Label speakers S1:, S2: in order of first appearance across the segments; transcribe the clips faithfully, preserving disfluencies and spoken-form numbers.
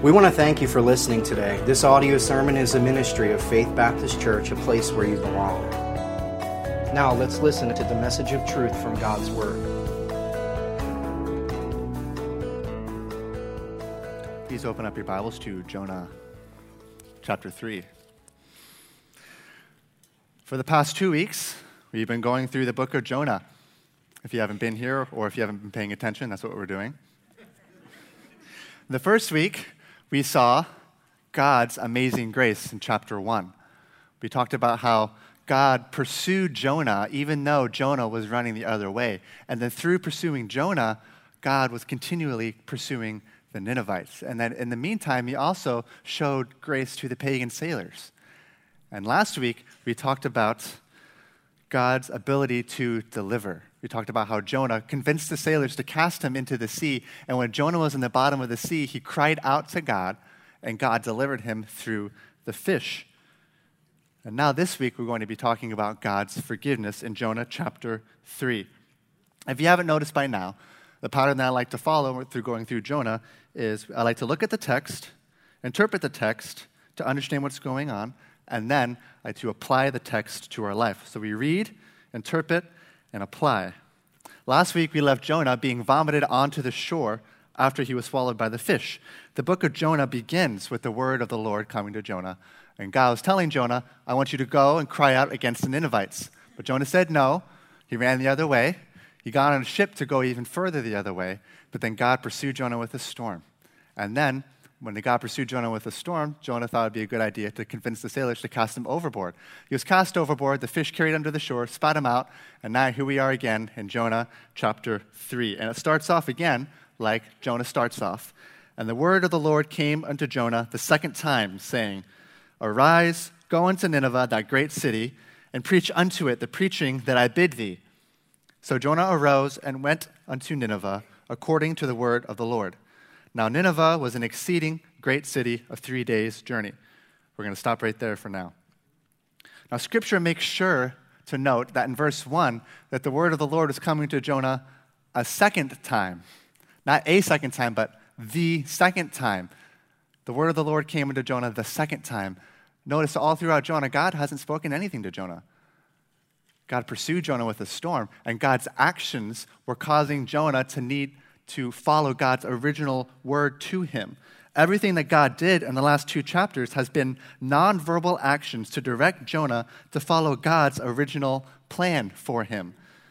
S1: We want to thank you for listening today. This audio sermon is a ministry of Faith Baptist Church, a place where you belong. Now let's listen to the message of truth from God's Word.
S2: Please open up your Bibles to Jonah chapter three. For the past two weeks, we've been going through the book of Jonah. If you haven't been here or if you haven't been paying attention, that's what we're doing. The first week, we saw God's amazing grace in chapter one. We talked about how God pursued Jonah even though Jonah was running the other way. And then through pursuing Jonah, God was continually pursuing the Ninevites. And then in the meantime, he also showed grace to the pagan sailors. And last week, we talked about God's ability to deliver. We talked about how Jonah convinced the sailors to cast him into the sea. And when Jonah was in the bottom of the sea, he cried out to God, and God delivered him through the fish. And now this week, we're going to be talking about God's forgiveness in Jonah chapter three. If you haven't noticed by now, the pattern that I like to follow through going through Jonah is I like to look at the text, interpret the text to understand what's going on, and then I like to apply the text to our life. So we read, interpret, and apply. Last week, we left Jonah being vomited onto the shore after he was swallowed by the fish. The book of Jonah begins with the word of the Lord coming to Jonah. And God was telling Jonah, I want you to go and cry out against the Ninevites. But Jonah said no. He ran the other way. He got on a ship to go even further the other way. But then God pursued Jonah with a storm. And then, when God pursued Jonah with a storm, Jonah thought it would be a good idea to convince the sailors to cast him overboard. He was cast overboard, the fish carried him to the shore, spat him out, and now here we are again in Jonah chapter three. And it starts off again like Jonah starts off. And the word of the Lord came unto Jonah the second time, saying, Arise, go unto Nineveh, that great city, and preach unto it the preaching that I bid thee. So Jonah arose and went unto Nineveh, according to the word of the Lord. Now Nineveh was an exceeding great city of three days' journey. We're going to stop right there for now. Now Scripture makes sure to note that in verse one, that the word of the Lord was coming to Jonah a second time. Not a second time, but the second time. The word of the Lord came into Jonah the second time. Notice all throughout Jonah, God hasn't spoken anything to Jonah. God pursued Jonah with a storm, and God's actions were causing Jonah to need to follow God's original word to him. Everything that God did in the last two chapters has been nonverbal actions to direct Jonah to follow God's original plan for him.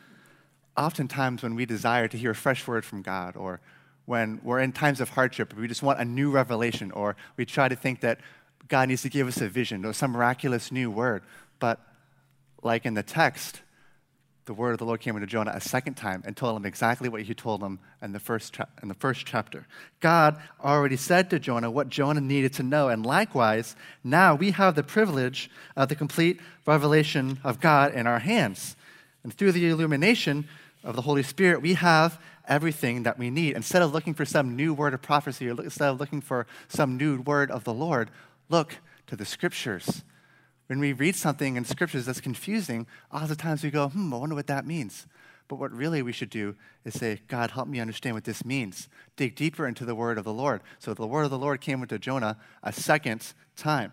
S2: Oftentimes when we desire to hear a fresh word from God, or when we're in times of hardship, we just want a new revelation, or we try to think that God needs to give us a vision or some miraculous new word. But like in the text, the word of the Lord came into Jonah a second time and told him exactly what he told him in the first cha- in the first chapter. God already said to Jonah what Jonah needed to know, and likewise, now we have the privilege of the complete revelation of God in our hands. And through the illumination of the Holy Spirit, we have everything that we need. Instead of looking for some new word of prophecy, or instead of looking for some new word of the Lord, look to the Scriptures. When we read something in Scriptures that's confusing, a lot of times we go, hmm, I wonder what that means. But what really we should do is say, God, help me understand what this means. Dig deeper into the word of the Lord. So the word of the Lord came into Jonah a second time.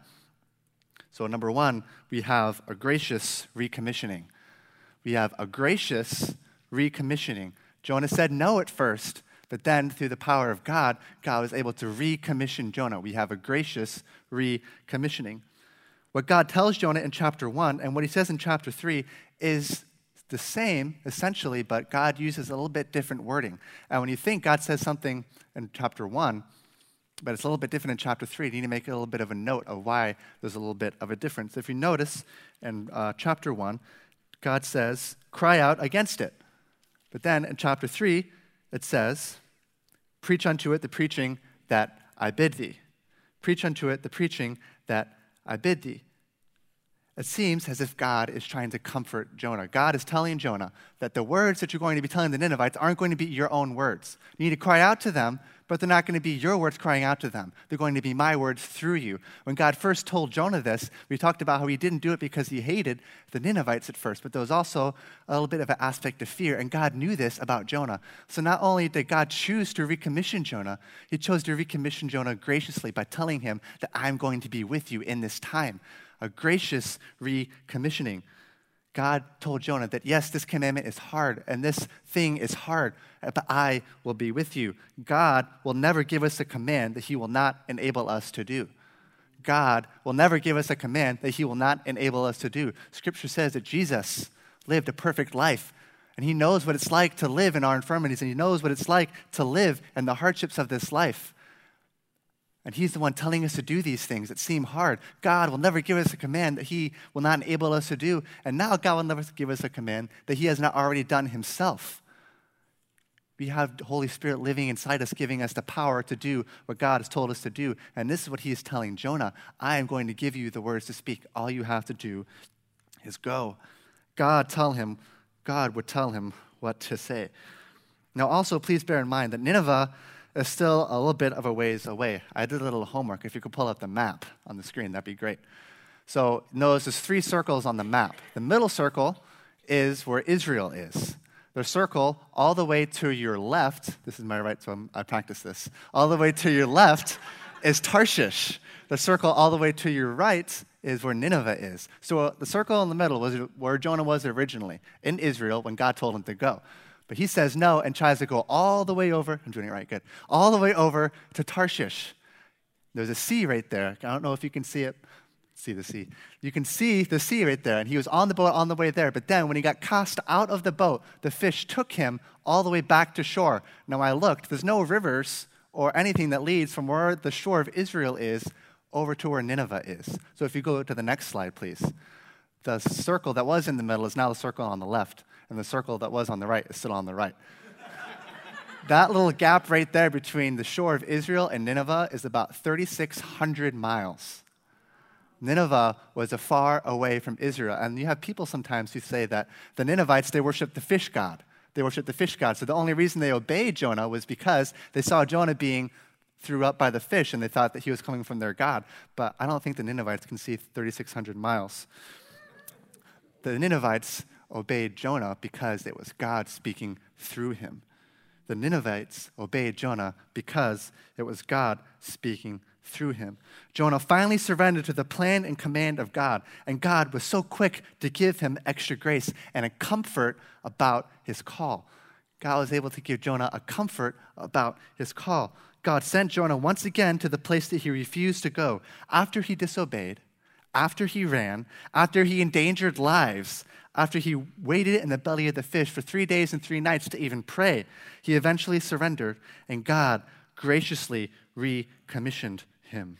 S2: So number one, we have a gracious recommissioning. We have a gracious recommissioning. Jonah said no at first, but then through the power of God, God was able to recommission Jonah. We have a gracious recommissioning. What God tells Jonah in chapter one and what he says in chapter three is the same, essentially, but God uses a little bit different wording. And when you think God says something in chapter one, but it's a little bit different in chapter three, you need to make a little bit of a note of why there's a little bit of a difference. If you notice in uh, chapter one, God says, cry out against it. But then in chapter three, it says, preach unto it the preaching that I bid thee. Preach unto it the preaching that I bid thee. it seems as if God is trying to comfort Jonah. God is telling Jonah that the words that you're going to be telling the Ninevites aren't going to be your own words. You need to cry out to them, but they're not going to be your words crying out to them. They're going to be my words through you. When God first told Jonah this, we talked about how he didn't do it because he hated the Ninevites at first, but there was also a little bit of an aspect of fear, and God knew this about Jonah. So not only did God choose to recommission Jonah, he chose to recommission Jonah graciously by telling him that I'm going to be with you in this time. A gracious recommissioning. God told Jonah that, yes, this commandment is hard, and this thing is hard, but I will be with you. God will never give us a command that he will not enable us to do. God will never give us a command that he will not enable us to do. Scripture says that Jesus lived a perfect life, and he knows what it's like to live in our infirmities, and he knows what it's like to live in the hardships of this life. And he's the one telling us to do these things that seem hard. God will never give us a command that he will not enable us to do. And now God will never give us a command that he has not already done himself. We have the Holy Spirit living inside us, giving us the power to do what God has told us to do. And this is what he is telling Jonah. I am going to give you the words to speak. All you have to do is go. God tell him, God would tell him what to say. Now also, please bear in mind that Nineveh is still a little bit of a ways away. I did a little homework. If you could pull up the map on the screen, that'd be great. So notice there's three circles on the map. The middle circle is where Israel is. The circle all the way to your left, this is my right, so I'm, I practice this, all the way to your left is Tarshish. The circle all the way to your right is where Nineveh is. So uh, the circle in the middle was where Jonah was originally, in Israel, when God told him to go. But he says no and tries to go all the way over. I'm doing it right, good. All the way over to Tarshish. There's a sea right there. I don't know if you can see it. See the sea. You can see the sea right there. And he was on the boat on the way there. But then when he got cast out of the boat, the fish took him all the way back to shore. Now I looked. There's no rivers or anything that leads from where the shore of Israel is over to where Nineveh is. So if you go to the next slide, please. The circle that was in the middle is now the circle on the left. And the circle that was on the right is still on the right. That little gap right there between the shore of Israel and Nineveh is about thirty-six hundred miles. Nineveh was a far away from Israel. And you have people sometimes who say that the Ninevites, they worship the fish god. They worship the fish god. So the only reason they obeyed Jonah was because they saw Jonah being threw up by the fish, and they thought that he was coming from their god. But I don't think the Ninevites can see thirty-six hundred miles. The Ninevites obeyed Jonah because it was God speaking through him. The Ninevites obeyed Jonah because it was God speaking through him. Jonah finally surrendered to the plan and command of God, and God was so quick to give him extra grace and a comfort about his call. God was able to give Jonah a comfort about his call. God sent Jonah once again to the place that he refused to go. After he disobeyed, after he ran, after he endangered lives, after he waited in the belly of the fish for three days and three nights to even pray, he eventually surrendered, and God graciously recommissioned him.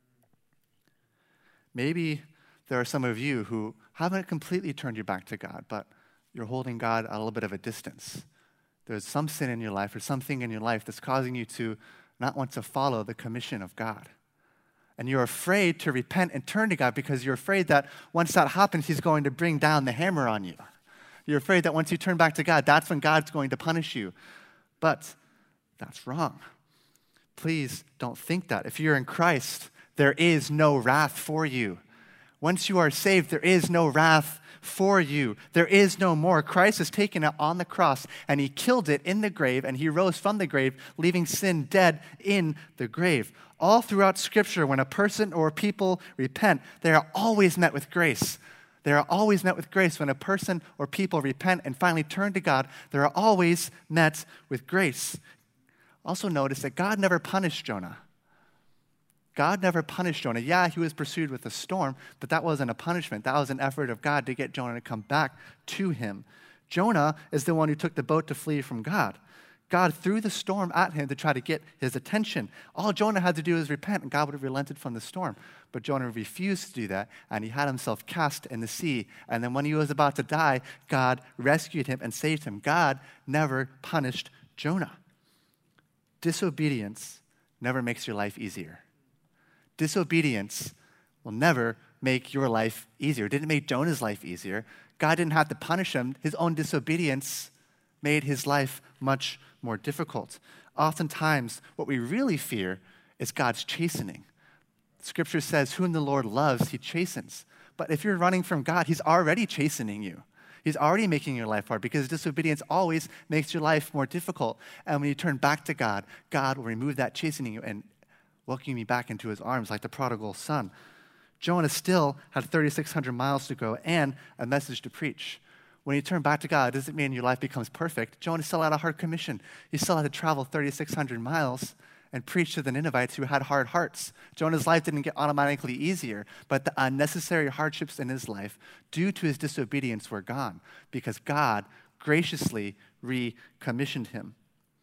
S2: Maybe there are some of you who haven't completely turned your back to God, but you're holding God at a little bit of a distance. There's some sin in your life or something in your life that's causing you to not want to follow the commission of God. And you're afraid to repent and turn to God because you're afraid that once that happens, he's going to bring down the hammer on you. You're afraid that once you turn back to God, that's when God's going to punish you. But that's wrong. Please don't think that. If you're in Christ, there is no wrath for you. Once you are saved, there is no wrath for you. There is no more. Christ has taken it on the cross, and he killed it in the grave, and he rose from the grave, leaving sin dead in the grave. All throughout Scripture, when a person or people repent, they are always met with grace. They are always met with grace. When a person or people repent and finally turn to God, they are always met with grace. Also notice that God never punished Jonah. God never punished Jonah. Yeah, he was pursued with a storm, but that wasn't a punishment. That was an effort of God to get Jonah to come back to him. Jonah is the one who took the boat to flee from God. God threw the storm at him to try to get his attention. All Jonah had to do was repent, and God would have relented from the storm. But Jonah refused to do that, and he had himself cast in the sea. And then when he was about to die, God rescued him and saved him. God never punished Jonah. Disobedience never makes your life easier. Disobedience will never make your life easier. It didn't make Jonah's life easier. God didn't have to punish him. His own disobedience made his life much more difficult. Oftentimes, what we really fear is God's chastening. Scripture says, whom the Lord loves, he chastens. But if you're running from God, he's already chastening you. He's already making your life hard because disobedience always makes your life more difficult. And when you turn back to God, God will remove that chastening you and welcome you back into his arms like the prodigal son. Jonah still had thirty-six hundred miles to go and a message to preach. When you turn back to God, it doesn't mean your life becomes perfect. Jonah still had a hard commission. He still had to travel thirty-six hundred miles and preach to the Ninevites who had hard hearts. Jonah's life didn't get automatically easier, but the unnecessary hardships in his life due to his disobedience were gone because God graciously recommissioned him.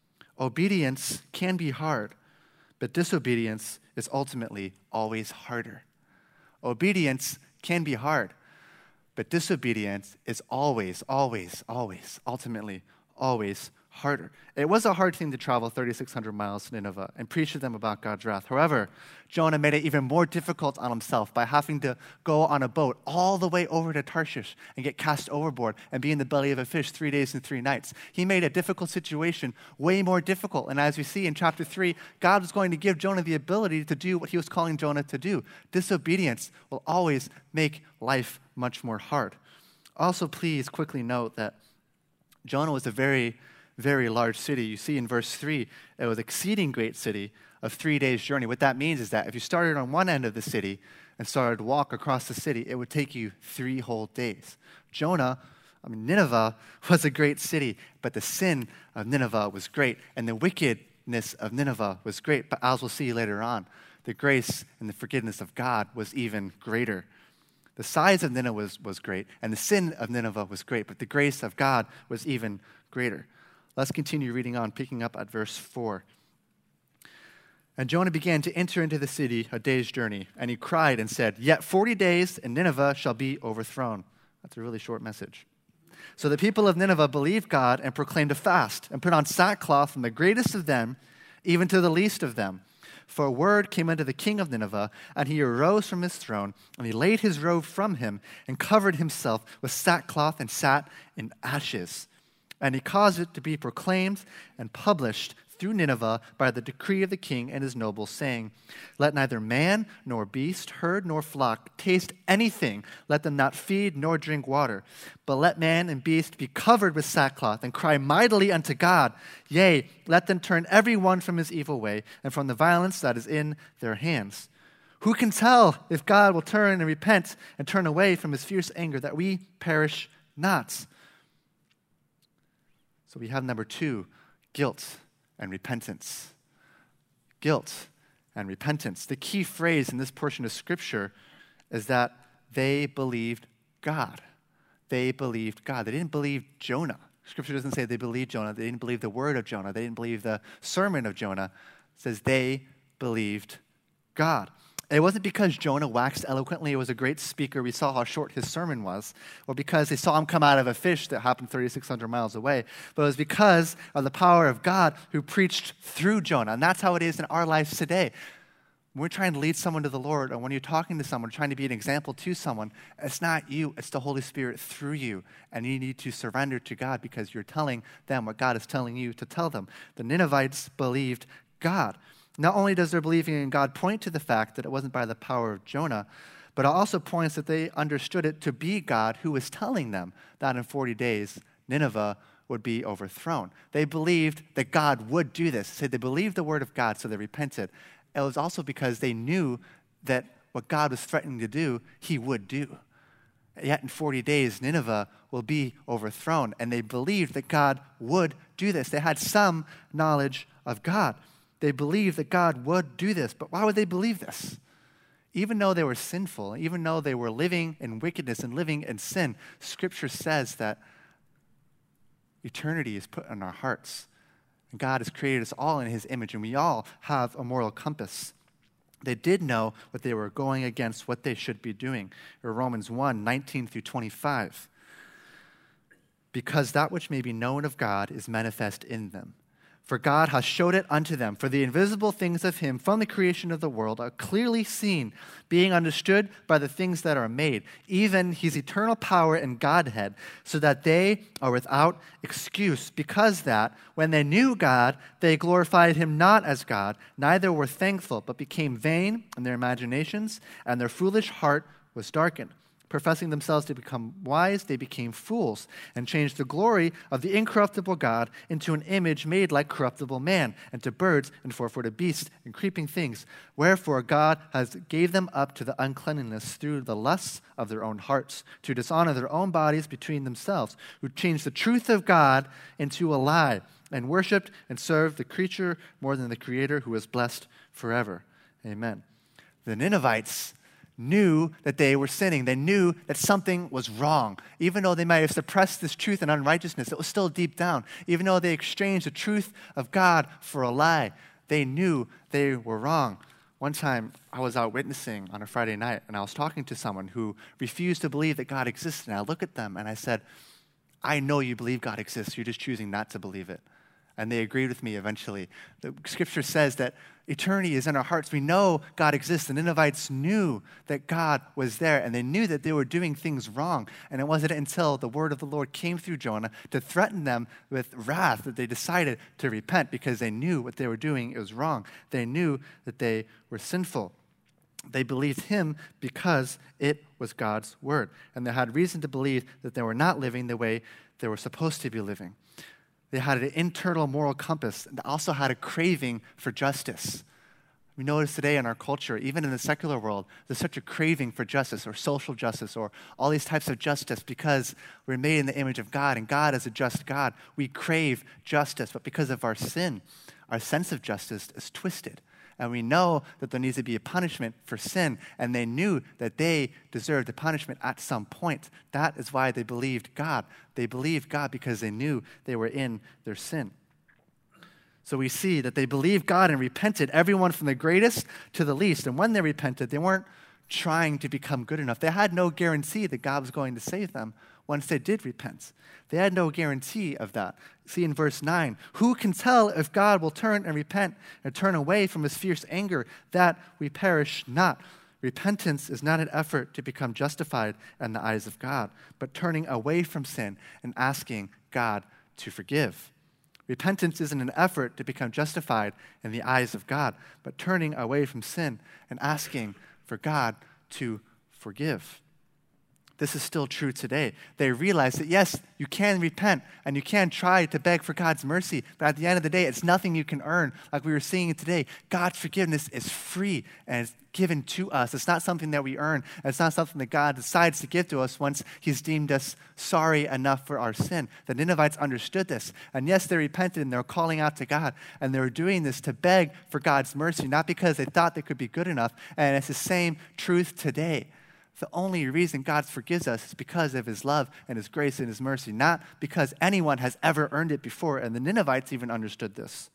S2: Obedience can be hard, but disobedience is ultimately always harder. Obedience can be hard, but disobedience is always, always, always, ultimately, always harder. It was a hard thing to travel thirty-six hundred miles to Nineveh and preach to them about God's wrath. However, Jonah made it even more difficult on himself by having to go on a boat all the way over to Tarshish and get cast overboard and be in the belly of a fish three days and three nights. He made a difficult situation way more difficult. And as we see in chapter three, God was going to give Jonah the ability to do what he was calling Jonah to do. Disobedience will always make life much more hard. Also, please quickly note that Jonah was a very very large city. You see in verse three, it was an exceeding great city of three days' journey. What that means is that if you started on one end of the city and started to walk across the city, it would take you three whole days. Jonah, I mean, Nineveh was a great city, but the sin of Nineveh was great, and the wickedness of Nineveh was great. But as we'll see later on, the grace and the forgiveness of God was even greater. The size of Nineveh was, was great, and the sin of Nineveh was great, but the grace of God was even greater. Let's continue reading on, picking up at verse four. And Jonah began to enter into the city a day's journey, and he cried and said, yet forty days, and Nineveh shall be overthrown. That's a really short message. So the people of Nineveh believed God and proclaimed a fast, and put on sackcloth from the greatest of them, even to the least of them. For a word came unto the king of Nineveh, and he arose from his throne, and he laid his robe from him, and covered himself with sackcloth, and sat in ashes. And he caused it to be proclaimed and published through Nineveh by the decree of the king and his nobles, saying, let neither man nor beast, herd nor flock taste anything. Let them not feed nor drink water. But let man and beast be covered with sackcloth and cry mightily unto God. Yea, let them turn every one from his evil way and from the violence that is in their hands. Who can tell if God will turn and repent and turn away from his fierce anger, that we perish not? So we have number two, guilt and repentance. Guilt and repentance. The key phrase in this portion of Scripture is that they believed God. They believed God. They didn't believe Jonah. Scripture doesn't say they believed Jonah. They didn't believe the word of Jonah. They didn't believe the sermon of Jonah. It says they believed God. It wasn't because Jonah waxed eloquently, it was a great speaker, we saw how short his sermon was, or because they saw him come out of a fish that happened thirty-six hundred miles away, but it was because of the power of God who preached through Jonah. And that's how it is in our lives today. When we're trying to lead someone to the Lord, or when you're talking to someone, trying to be an example to someone, it's not you, it's the Holy Spirit through you. And you need to surrender to God because you're telling them what God is telling you to tell them. The Ninevites believed God. Not only does their believing in God point to the fact that it wasn't by the power of Jonah, but it also points that they understood it to be God who was telling them that in forty days, Nineveh would be overthrown. They believed that God would do this. So they believed the word of God, so they repented. It was also because they knew that what God was threatening to do, he would do. Yet in forty days, Nineveh will be overthrown. And they believed that God would do this. They had some knowledge of God. They believed that God would do this. But why would they believe this? Even though they were sinful, even though they were living in wickedness and living in sin, Scripture says that eternity is put in our hearts. And God has created us all in his image, and we all have a moral compass. They did know what they were going against, what they should be doing. In Romans one, nineteen through twenty-five. Because that which may be known of God is manifest in them. For God has showed it unto them. For the invisible things of him from the creation of the world are clearly seen, being understood by the things that are made, even his eternal power and Godhead, so that they are without excuse. Because that, when they knew God, they glorified him not as God, neither were thankful, but became vain in their imaginations, and their foolish heart was darkened. Professing themselves to become wise, they became fools and changed the glory of the incorruptible God into an image made like corruptible man, and to birds and four-footed beasts and creeping things. Wherefore God has gave them up to the uncleanness through the lusts of their own hearts, to dishonor their own bodies between themselves, who changed the truth of God into a lie, and worshipped and served the creature more than the Creator, who is blessed forever. Amen. The Ninevites knew that they were sinning. They knew that something was wrong. Even though they might have suppressed this truth and unrighteousness, it was still deep down. Even though they exchanged the truth of God for a lie, they knew they were wrong. One time, I was out witnessing on a Friday night, and I was talking to someone who refused to believe that God existed. And I looked at them, and I said, I know you believe God exists. You're just choosing not to believe it. And they agreed with me eventually. The scripture says that eternity is in our hearts. We know God exists. The Ninevites knew that God was there, and they knew that they were doing things wrong. And it wasn't until the word of the Lord came through Jonah to threaten them with wrath that they decided to repent, because they knew what they were doing was wrong. They knew that they were sinful. They believed him because it was God's word. And they had reason to believe that they were not living the way they were supposed to be living. They had an internal moral compass, and also had a craving for justice. We notice today in our culture, even in the secular world, there's such a craving for justice, or social justice, or all these types of justice, because we're made in the image of God, and God is a just God. We crave justice, but because of our sin, our sense of justice is twisted. And we know that there needs to be a punishment for sin, and they knew that they deserved a punishment at some point. That is why they believed God. They believed God because they knew they were in their sin. So we see that they believed God and repented, everyone from the greatest to the least. And when they repented, they weren't trying to become good enough. They had no guarantee that God was going to save them once they did repent. They had no guarantee of that. See in verse nine, who can tell if God will turn and repent and turn away from his fierce anger, that we perish not? Repentance is not an effort to become justified in the eyes of God, but turning away from sin and asking God to forgive. Repentance isn't an effort to become justified in the eyes of God, but turning away from sin and asking for God to forgive. This is still true today. They realize that, yes, you can repent and you can try to beg for God's mercy, but at the end of the day, it's nothing you can earn. Like we were seeing today, God's forgiveness is free and it's given to us. It's not something that we earn. It's not something that God decides to give to us once he's deemed us sorry enough for our sin. The Ninevites understood this. And yes, they repented and they were calling out to God, and they were doing this to beg for God's mercy, not because they thought they could be good enough. And it's the same truth today. The only reason God forgives us is because of his love and his grace and his mercy, not because anyone has ever earned it before. And the Ninevites even understood this.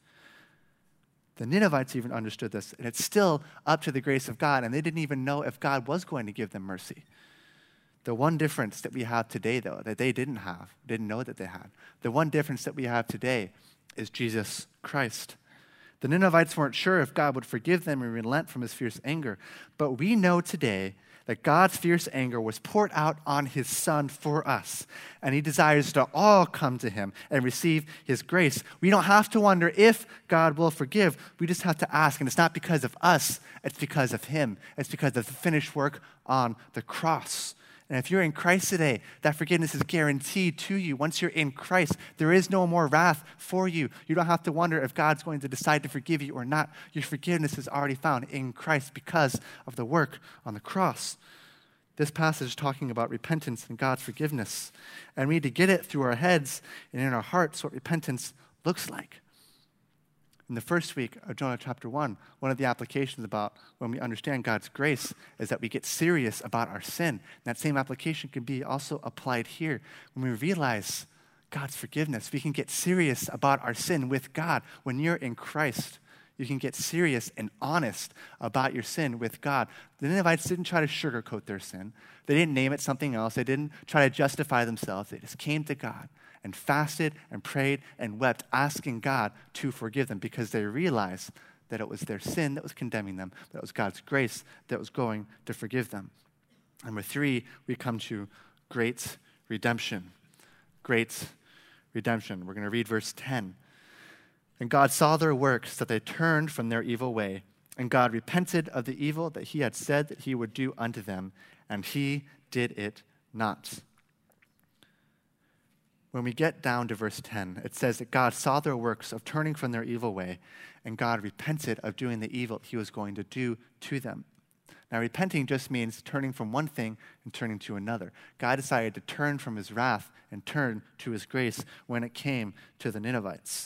S2: The Ninevites even understood this. And it's still up to the grace of God. And they didn't even know if God was going to give them mercy. The one difference that we have today, though, that they didn't have, didn't know that they had, the one difference that we have today is Jesus Christ. The Ninevites weren't sure if God would forgive them and relent from his fierce anger. But we know today that God's fierce anger was poured out on his Son for us, and he desires to all come to him and receive his grace. We don't have to wonder if God will forgive. We just have to ask, and it's not because of us, it's because of him. It's because of the finished work on the cross. And if you're in Christ today, that forgiveness is guaranteed to you. Once you're in Christ, there is no more wrath for you. You don't have to wonder if God's going to decide to forgive you or not. Your forgiveness is already found in Christ because of the work on the cross. This passage is talking about repentance and God's forgiveness. And we need to get it through our heads and in our hearts what repentance looks like. In the first week of Jonah chapter one, one of the applications about when we understand God's grace is that we get serious about our sin. And that same application can be also applied here. When we realize God's forgiveness, we can get serious about our sin with God. When you're in Christ, you can get serious and honest about your sin with God. The Ninevites didn't try to sugarcoat their sin. They didn't name it something else. They didn't try to justify themselves. They just came to God and fasted and prayed and wept, asking God to forgive them because they realized that it was their sin that was condemning them, that it was God's grace that was going to forgive them. Number three, we come to great redemption. Great redemption. We're going to read verse ten. And God saw their works, that they turned from their evil way. And God repented of the evil that he had said that he would do unto them, and he did it not. When we get down to verse ten, it says that God saw their works of turning from their evil way, and God repented of doing the evil he was going to do to them. Now, repenting just means turning from one thing and turning to another. God decided to turn from his wrath and turn to his grace when it came to the Ninevites.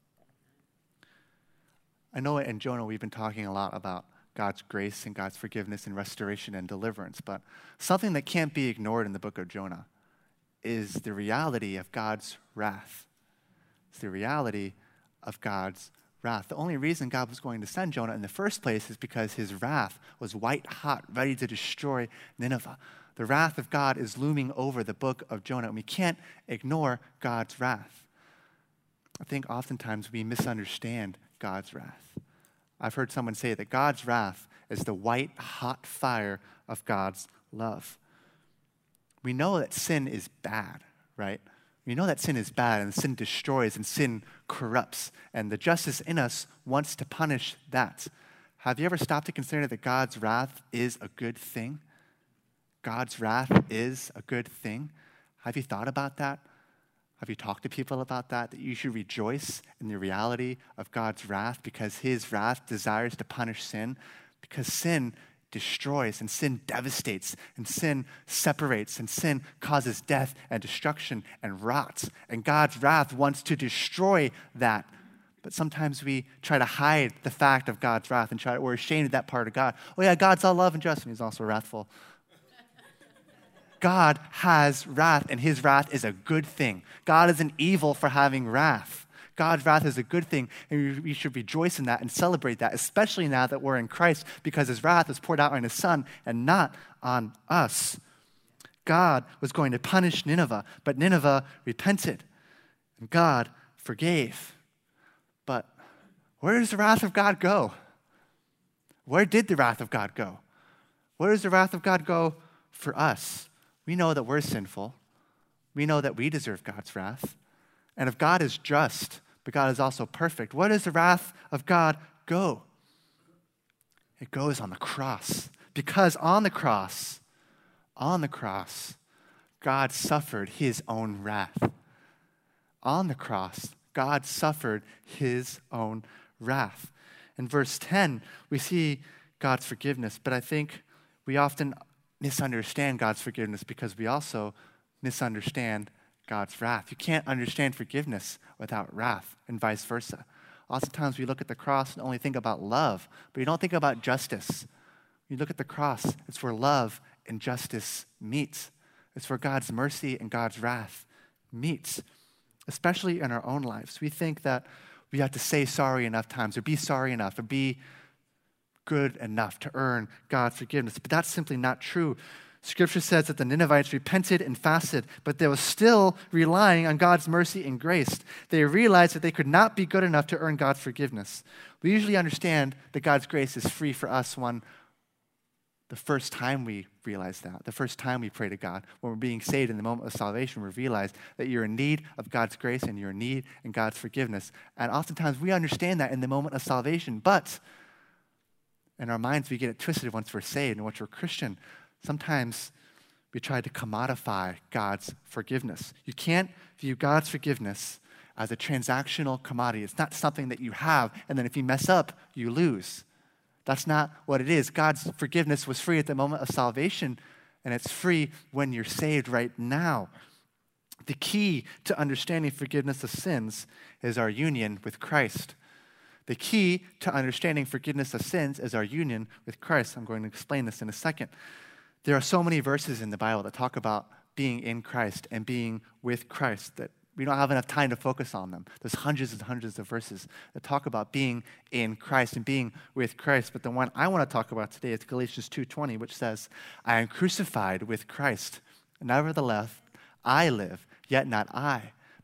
S2: I know in Jonah we've been talking a lot about God's grace and God's forgiveness and restoration and deliverance, but something that can't be ignored in the book of Jonah is the reality of God's wrath. It's the reality of God's wrath. The only reason God was going to send Jonah in the first place is because his wrath was white hot, ready to destroy Nineveh. The wrath of God is looming over the book of Jonah, and we can't ignore God's wrath. I think oftentimes we misunderstand God's wrath. I've heard someone say that God's wrath is the white hot fire of God's love. We know that sin is bad, right? We know that sin is bad, and sin destroys, and sin corrupts, and the justice in us wants to punish that. Have you ever stopped to consider that God's wrath is a good thing? God's wrath is a good thing. Have you thought about that? Have you talked to people about that? That you should rejoice in the reality of God's wrath because his wrath desires to punish sin, because sin destroys and sin devastates and sin separates and sin causes death and destruction and rot. And God's wrath wants to destroy that. But sometimes we try to hide the fact of God's wrath and try to, we're ashamed of that part of God. Oh yeah, God's all love and just, and he's also wrathful. God has wrath, and his wrath is a good thing. God isn't evil for having wrath. God's wrath is a good thing, and we should rejoice in that and celebrate that, especially now that we're in Christ, because his wrath is poured out on his Son and not on us. God was going to punish Nineveh, but Nineveh repented, and God forgave. But where does the wrath of God go? Where did the wrath of God go? Where does the wrath of God go for us? We know that we're sinful. We know that we deserve God's wrath. And if God is just, but God is also perfect, where does the wrath of God go? It goes on the cross. Because on the cross, on the cross, God suffered his own wrath. On the cross, God suffered his own wrath. In verse ten, we see God's forgiveness, but I think we often misunderstand God's forgiveness because we also misunderstand God's wrath. You can't understand forgiveness without wrath, and vice versa. Oftentimes we look at the cross and only think about love, but you don't think about justice. When you look at the cross, it's where love and justice meet. It's where God's mercy and God's wrath meets, especially in our own lives. We think that we have to say sorry enough times, or be sorry enough, or be good enough to earn God's forgiveness. But that's simply not true. Scripture says that the Ninevites repented and fasted, but they were still relying on God's mercy and grace. They realized that they could not be good enough to earn God's forgiveness. We usually understand that God's grace is free for us when the first time we realize that, the first time we pray to God, when we're being saved in the moment of salvation, we realize that you're in need of God's grace and you're in need of God's forgiveness. And oftentimes we understand that in the moment of salvation, but in our minds we get it twisted once we're saved and once we're Christian. Sometimes we try to commodify God's forgiveness. You can't view God's forgiveness as a transactional commodity. It's not something that you have, and then if you mess up, you lose. That's not what it is. God's forgiveness was free at the moment of salvation, and it's free when you're saved right now. The key to understanding forgiveness of sins is our union with Christ. The key to understanding forgiveness of sins is our union with Christ. I'm going to explain this in a second. There are so many verses in the Bible that talk about being in Christ and being with Christ that we don't have enough time to focus on them. There's hundreds and hundreds of verses that talk about being in Christ and being with Christ. But the one I want to talk about today is Galatians two twenty, which says, I am crucified with Christ. Nevertheless, I live, yet not I,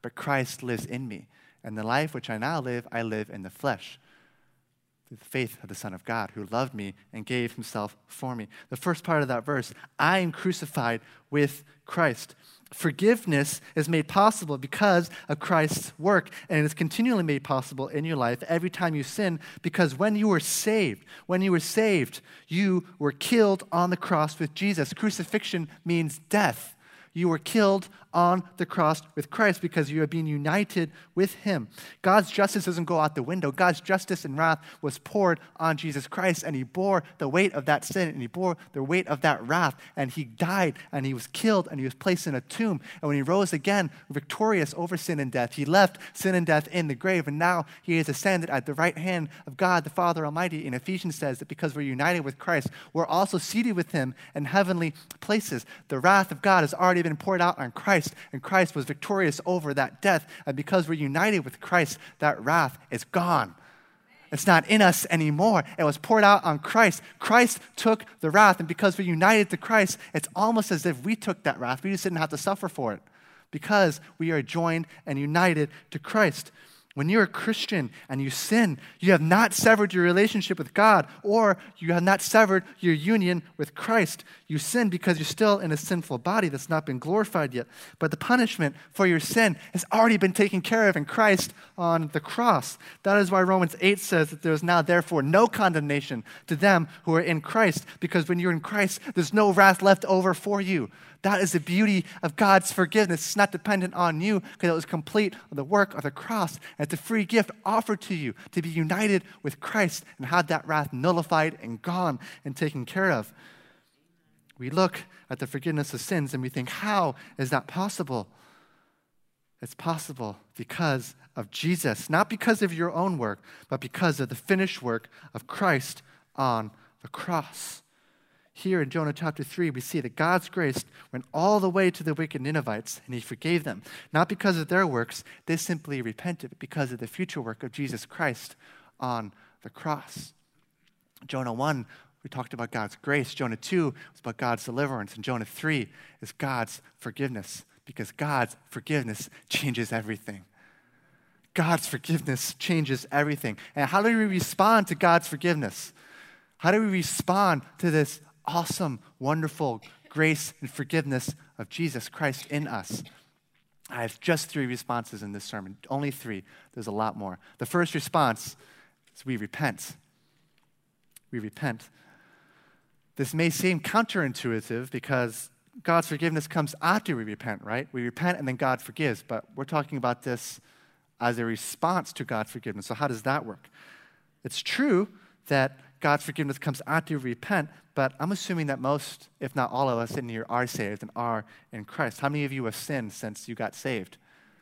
S2: but Christ lives in me. And the life which I now live, I live in the flesh, through the faith of the Son of God, who loved me and gave himself for me. The first part of that verse, I am crucified with Christ. Forgiveness is made possible because of Christ's work, and it is continually made possible in your life every time you sin, because when you were saved, when you were saved, you were killed on the cross with Jesus. Crucifixion means death. You were killed on the cross with Christ because you have been united with him. God's justice doesn't go out the window. God's justice and wrath was poured on Jesus Christ, and he bore the weight of that sin, and he bore the weight of that wrath, and he died, and he was killed, and he was placed in a tomb. And when he rose again, victorious over sin and death, he left sin and death in the grave, and now he is ascended at the right hand of God, the Father Almighty. In Ephesians says that because we're united with Christ, we're also seated with him in heavenly places. The wrath of God has already been poured out on Christ, and Christ was victorious over that death. And because we're united with Christ, that wrath is gone. It's not in us anymore. It was poured out on Christ. Christ took the wrath, and because we're united to Christ, it's almost as if we took that wrath. We just didn't have to suffer for it because we are joined and united to Christ. When you're a Christian and you sin, you have not severed your relationship with God, or you have not severed your union with Christ. You sin because you're still in a sinful body that's not been glorified yet. But the punishment for your sin has already been taken care of in Christ on the cross. That is why Romans eight says that there is now therefore no condemnation to them who are in Christ, because when you're in Christ, there's no wrath left over for you. That is the beauty of God's forgiveness. It's not dependent on you because it was complete on the work of the cross. And it's a free gift offered to you to be united with Christ and have that wrath nullified and gone and taken care of. We look at the forgiveness of sins and we think, how is that possible? It's possible because of Jesus, not because of your own work, but because of the finished work of Christ on the cross. Here in Jonah chapter three, we see that God's grace went all the way to the wicked Ninevites, and he forgave them. Not because of their works, they simply repented, but because of the future work of Jesus Christ on the cross. Jonah one, we talked about God's grace. Jonah two was about God's deliverance. And Jonah three is God's forgiveness, because God's forgiveness changes everything. God's forgiveness changes everything. And how do we respond to God's forgiveness? How do we respond to this awesome, wonderful grace and forgiveness of Jesus Christ in us? I have just three responses in this sermon. Only three. There's a lot more. The first response is we repent. We repent. This may seem counterintuitive because God's forgiveness comes after we repent, right? We repent and then God forgives, but we're talking about this as a response to God's forgiveness. So how does that work? It's true that God's forgiveness comes after we repent, but I'm assuming that most, if not all of us in here are saved and are in Christ. How many of you have sinned since you got saved?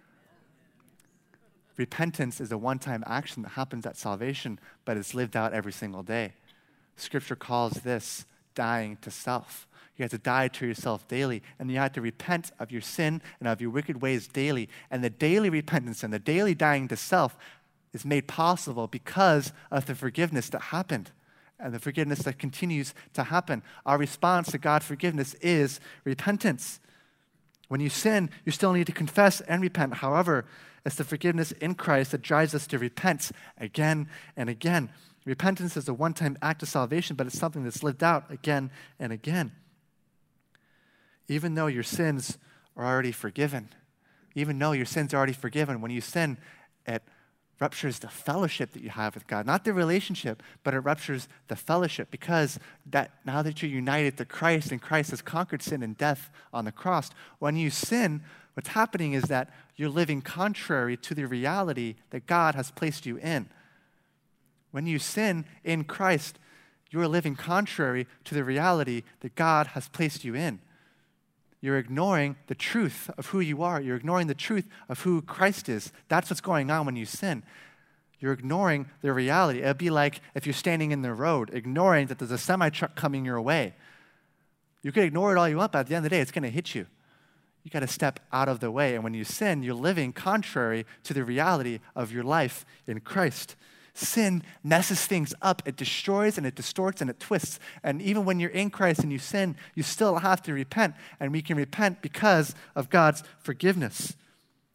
S2: Repentance is a one-time action that happens at salvation, but it's lived out every single day. Scripture calls this dying to self. You have to die to yourself daily, and you have to repent of your sin and of your wicked ways daily. And the daily repentance and the daily dying to self is made possible because of the forgiveness that happened and the forgiveness that continues to happen. Our response to God's forgiveness is repentance. When you sin, you still need to confess and repent. However, it's the forgiveness in Christ that drives us to repent again and again. Repentance is a one-time act of salvation, but it's something that's lived out again and again. Even though your sins are already forgiven, even though your sins are already forgiven, when you sin, it ruptures the fellowship that you have with God. Not the relationship, but it ruptures the fellowship, because that now that you're united to Christ and Christ has conquered sin and death on the cross, when you sin, what's happening is that you're living contrary to the reality that God has placed you in. When you sin in Christ, you're living contrary to the reality that God has placed you in. You're ignoring the truth of who you are. You're ignoring the truth of who Christ is. That's what's going on when you sin. You're ignoring the reality. It would be like if you're standing in the road, ignoring that there's a semi-truck coming your way. You can ignore it all you want, but at the end of the day, it's going to hit you. You got to step out of the way. And when you sin, you're living contrary to the reality of your life in Christ. Sin messes things up. It destroys and it distorts and it twists. And even when you're in Christ and you sin, you still have to repent. And we can repent because of God's forgiveness.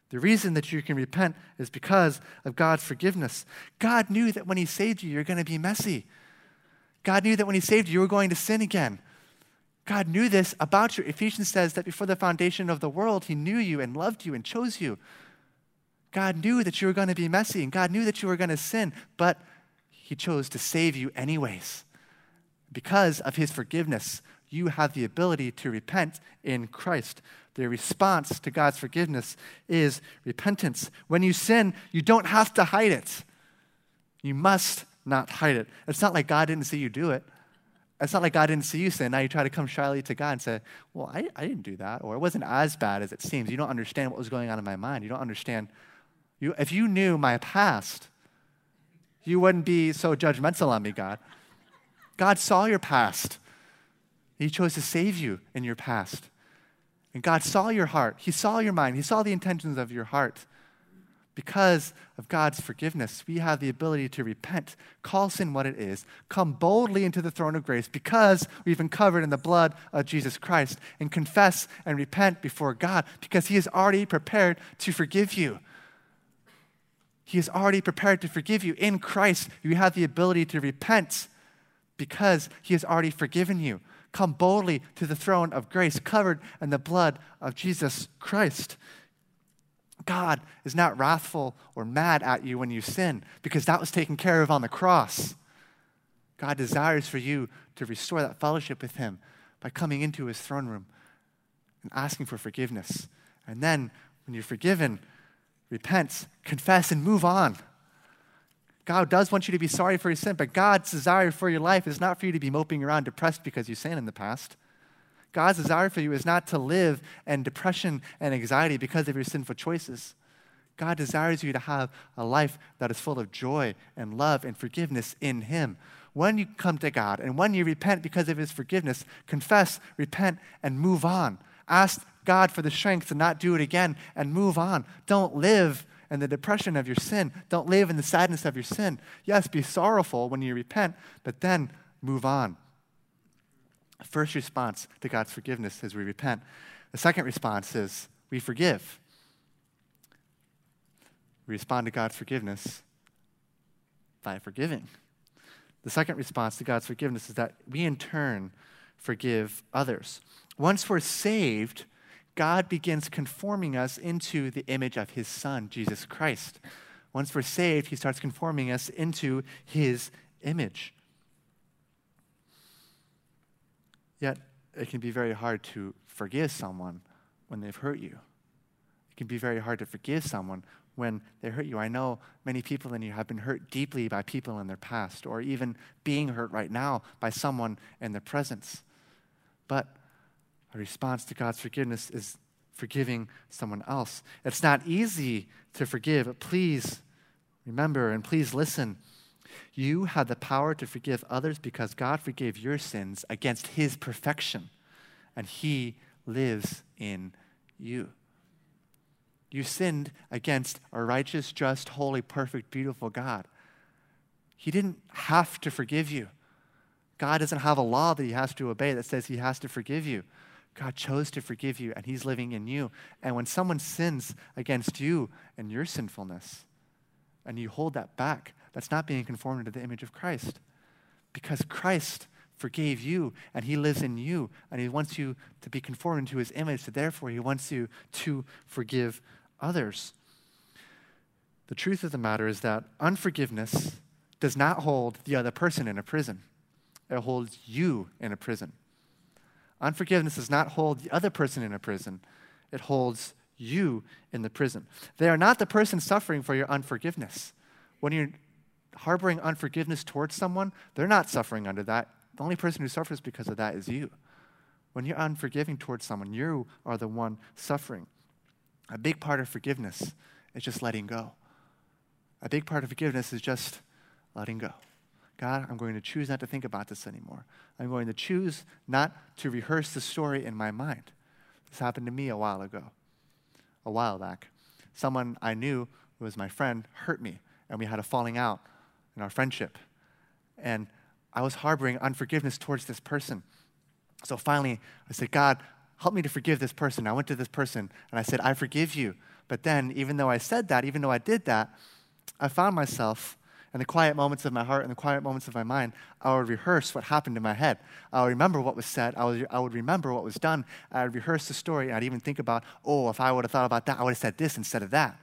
S2: The reason that you can repent is because of God's forgiveness. God knew that when he saved you, you're going to be messy. God knew that when he saved you, you were going to sin again. God knew this about you. Ephesians says that before the foundation of the world, he knew you and loved you and chose you. God knew that you were going to be messy, and God knew that you were going to sin, but he chose to save you anyways. Because of his forgiveness, you have the ability to repent in Christ. The response to God's forgiveness is repentance. When you sin, you don't have to hide it. You must not hide it. It's not like God didn't see you do it. It's not like God didn't see you sin. Now you try to come shyly to God and say, well, I, I didn't do that, or it wasn't as bad as it seems. You don't understand what was going on in my mind. You don't understand. You, if you knew my past, you wouldn't be so judgmental on me, God. God saw your past. He chose to save you in your past. And God saw your heart. He saw your mind. He saw the intentions of your heart. Because of God's forgiveness, we have the ability to repent, call sin what it is, come boldly into the throne of grace because we've been covered in the blood of Jesus Christ, and confess and repent before God because he is already prepared to forgive you. He is already prepared to forgive you. In Christ, you have the ability to repent because he has already forgiven you. Come boldly to the throne of grace, covered in the blood of Jesus Christ. God is not wrathful or mad at you when you sin because that was taken care of on the cross. God desires for you to restore that fellowship with him by coming into his throne room and asking for forgiveness. And then when you're forgiven, repent, confess, and move on. God does want you to be sorry for your sin, but God's desire for your life is not for you to be moping around depressed because you sinned in the past. God's desire for you is not to live in depression and anxiety because of your sinful choices. God desires you to have a life that is full of joy and love and forgiveness in him. When you come to God and when you repent because of his forgiveness, confess, repent, and move on. Ask God for the strength to not do it again and move on. Don't live in the depression of your sin. Don't live in the sadness of your sin. Yes, be sorrowful when you repent, but then move on. First response to God's forgiveness is we repent. The second response is we forgive. We respond to God's forgiveness by forgiving. The second response to God's forgiveness is that we in turn forgive others. Once we're saved, God begins conforming us into the image of his Son, Jesus Christ. Once we're saved, he starts conforming us into his image. Yet, it can be very hard to forgive someone when they've hurt you. It can be very hard to forgive someone when they hurt you. I know many people in you have been hurt deeply by people in their past, or even being hurt right now by someone in their presence. But a response to God's forgiveness is forgiving someone else. It's not easy to forgive, but please remember and please listen. You have the power to forgive others because God forgave your sins against his perfection, and he lives in you. You sinned against a righteous, just, holy, perfect, beautiful God. He didn't have to forgive you. God doesn't have a law that he has to obey that says he has to forgive you. God chose to forgive you, and he's living in you. And when someone sins against you and your sinfulness, and you hold that back, that's not being conformed to the image of Christ. Because Christ forgave you, and he lives in you, and he wants you to be conformed to his image, so therefore he wants you to forgive others. The truth of the matter is that unforgiveness does not hold the other person in a prison. It holds you in a prison. Unforgiveness does not hold the other person in a prison. It holds you in the prison. They are not the person suffering for your unforgiveness. When you're harboring unforgiveness towards someone, they're not suffering under that. The only person who suffers because of that is you. When you're unforgiving towards someone, you are the one suffering. A big part of forgiveness is just letting go. A big part of forgiveness is just letting go. God, I'm going to choose not to think about this anymore. I'm going to choose not to rehearse the story in my mind. This happened to me a while ago, a while back. Someone I knew who was my friend hurt me, and we had a falling out in our friendship. And I was harboring unforgiveness towards this person. So finally, I said, God, help me to forgive this person. I went to this person, and I said, I forgive you. But then, even though I said that, even though I did that, I found myself in the quiet moments of my heart and the quiet moments of my mind, I would rehearse what happened in my head. I would remember what was said. I would, I would remember what was done. I would rehearse the story, and I'd even think about, oh, if I would have thought about that, I would have said this instead of that.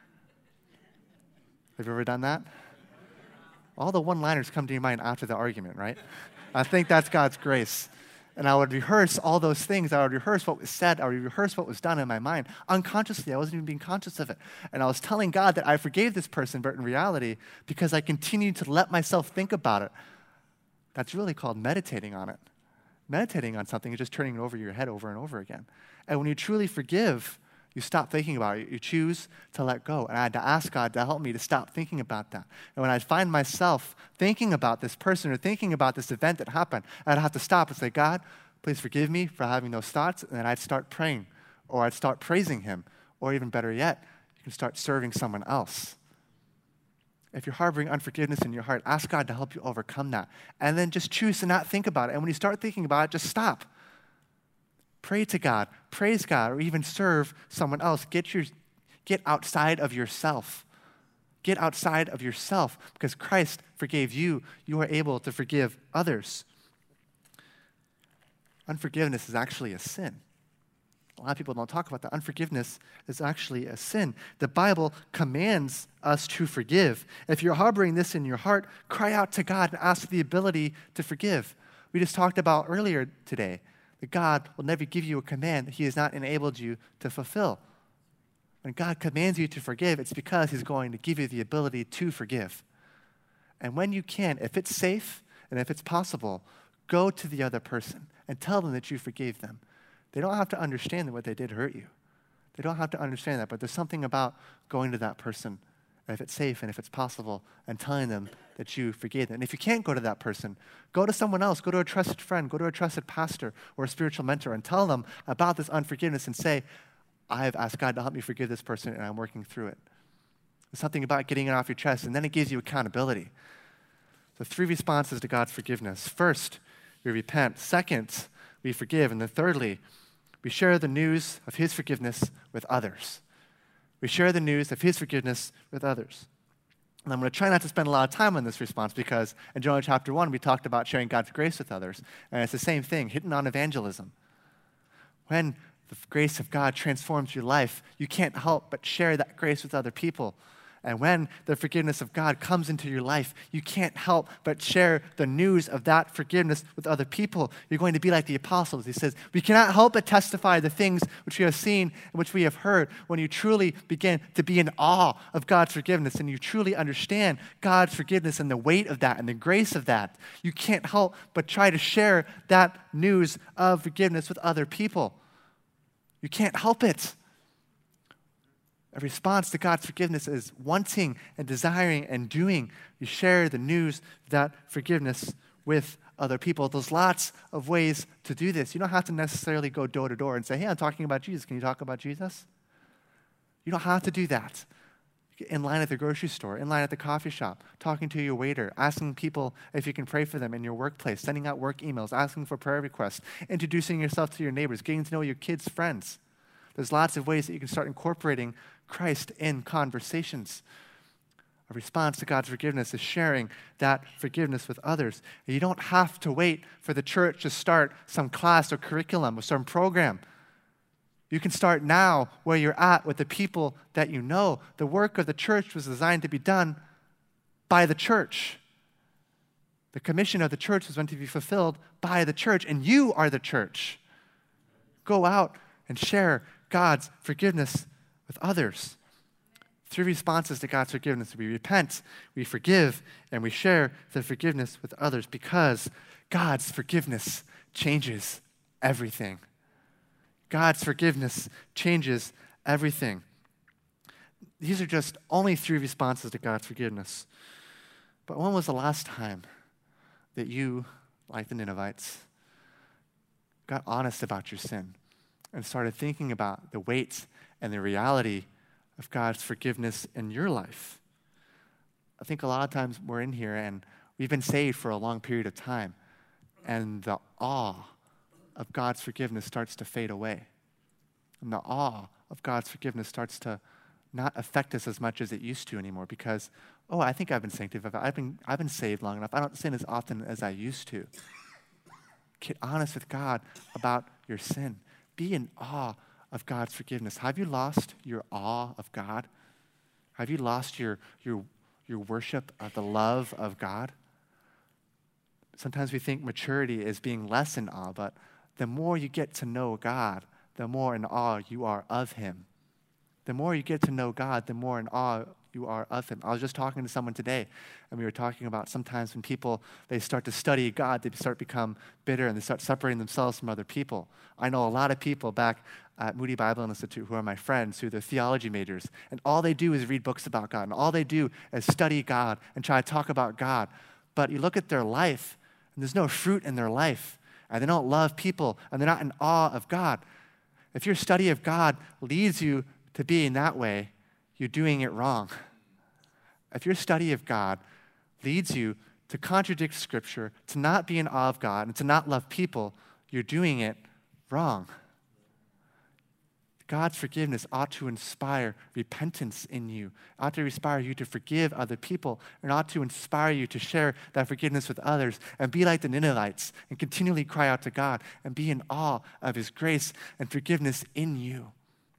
S2: Have you ever done that? All the one-liners come to your mind after the argument, right? I think that's God's grace. And I would rehearse all those things. I would rehearse what was said. I would rehearse what was done in my mind. Unconsciously, I wasn't even being conscious of it. And I was telling God that I forgave this person, but in reality, because I continued to let myself think about it, that's really called meditating on it. Meditating on something is just turning it over your head over and over again. And when you truly forgive, you stop thinking about it. You choose to let go. And I had to ask God to help me to stop thinking about that. And when I find myself thinking about this person or thinking about this event that happened, I'd have to stop and say, God, please forgive me for having those thoughts. And then I'd start praying, or I'd start praising him. Or even better yet, you can start serving someone else. If you're harboring unforgiveness in your heart, ask God to help you overcome that. And then just choose to not think about it. And when you start thinking about it, just stop. Pray to God, praise God, or even serve someone else. Get your, get outside of yourself. Get outside of yourself, because Christ forgave you. You are able to forgive others. Unforgiveness is actually a sin. A lot of people don't talk about that. Unforgiveness is actually a sin. The Bible commands us to forgive. If you're harboring this in your heart, cry out to God and ask for the ability to forgive. We just talked about earlier today that God will never give you a command that he has not enabled you to fulfill. When God commands you to forgive, it's because he's going to give you the ability to forgive. And when you can, if it's safe and if it's possible, go to the other person and tell them that you forgave them. They don't have to understand that what they did hurt you. They don't have to understand that, but there's something about going to that person, and if it's safe and if it's possible, and telling them that you forgave them. And if you can't go to that person, go to someone else. Go to a trusted friend. Go to a trusted pastor or a spiritual mentor and tell them about this unforgiveness and say, I have asked God to help me forgive this person, and I'm working through it. There's something about getting it off your chest, and then it gives you accountability. So three responses to God's forgiveness. First, we repent. Second, we forgive. And then thirdly, we share the news of his forgiveness with others. We share the news of his forgiveness with others. And I'm going to try not to spend a lot of time on this response, because in Jonah chapter one, we talked about sharing God's grace with others. And it's the same thing, hitting on evangelism. When the grace of God transforms your life, you can't help but share that grace with other people. And when the forgiveness of God comes into your life, you can't help but share the news of that forgiveness with other people. You're going to be like the apostles. He says, we cannot help but testify the things which we have seen and which we have heard. When you truly begin to be in awe of God's forgiveness and you truly understand God's forgiveness and the weight of that and the grace of that, you can't help but try to share that news of forgiveness with other people. You can't help it. A response to God's forgiveness is wanting and desiring and doing. You share the news of that forgiveness with other people. There's lots of ways to do this. You don't have to necessarily go door to door and say, hey, I'm talking about Jesus. Can you talk about Jesus? You don't have to do that. In line at the grocery store, in line at the coffee shop, talking to your waiter, asking people if you can pray for them in your workplace, sending out work emails, asking for prayer requests, introducing yourself to your neighbors, getting to know your kids' friends. There's lots of ways that you can start incorporating Christ in conversations. A response to God's forgiveness is sharing that forgiveness with others. And you don't have to wait for the church to start some class or curriculum or some program. You can start now where you're at with the people that you know. The work of the church was designed to be done by the church. The commission of the church was meant to be fulfilled by the church, and you are the church. Go out and share God's forgiveness with others. Three responses to God's forgiveness. We repent, we forgive, and we share the forgiveness with others, because God's forgiveness changes everything. God's forgiveness changes everything. These are just only three responses to God's forgiveness. But when was the last time that you, like the Ninevites, got honest about your sin and started thinking about the weight and the reality of God's forgiveness in your life? I think a lot of times we're in here and we've been saved for a long period of time, and the awe of God's forgiveness starts to fade away. And the awe of God's forgiveness starts to not affect us as much as it used to anymore because, oh, I think I've been sanctified. I've been, I've been saved long enough. I don't sin as often as I used to. Get honest with God about your sin. Be in awe of God's forgiveness. Have you lost your awe of God? Have you lost your, your, your worship of the love of God? Sometimes we think maturity is being less in awe, but the more you get to know God, the more in awe you are of him. The more you get to know God, the more in awe you are of him. I was just talking to someone today, and we were talking about sometimes when people, they start to study God, they start to become bitter, and they start separating themselves from other people. I know a lot of people back at Moody Bible Institute who are my friends, who are theology majors, and all they do is read books about God, and all they do is study God and try to talk about God. But you look at their life, and there's no fruit in their life, and they don't love people, and they're not in awe of God. If your study of God leads you to being that way, you're doing it wrong. If your study of God leads you to contradict Scripture, to not be in awe of God, and to not love people, you're doing it wrong. God's forgiveness ought to inspire repentance in you, ought to inspire you to forgive other people, and ought to inspire you to share that forgiveness with others and be like the Ninevites and continually cry out to God and be in awe of his grace and forgiveness in you.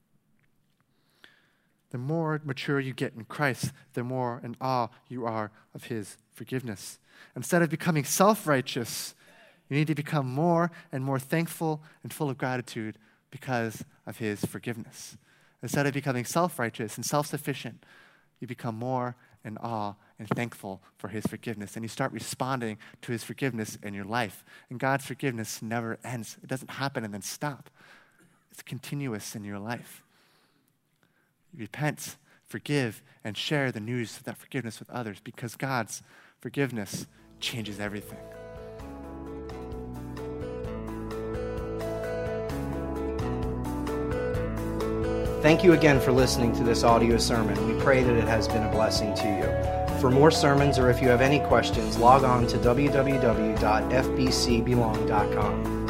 S2: The more mature you get in Christ, the more in awe you are of his forgiveness. Instead of becoming self-righteous, you need to become more and more thankful and full of gratitude because of his forgiveness. Instead of becoming self-righteous and self-sufficient, you become more in awe and thankful for his forgiveness. And you start responding to his forgiveness in your life. And God's forgiveness never ends. It doesn't happen and then stop. It's continuous in your life. You repent, forgive, and share the news of that forgiveness with others because God's forgiveness changes everything.
S1: Thank you again for listening to this audio sermon. We pray that it has been a blessing to you. For more sermons or if you have any questions, log on to w w w dot f b c belong dot com.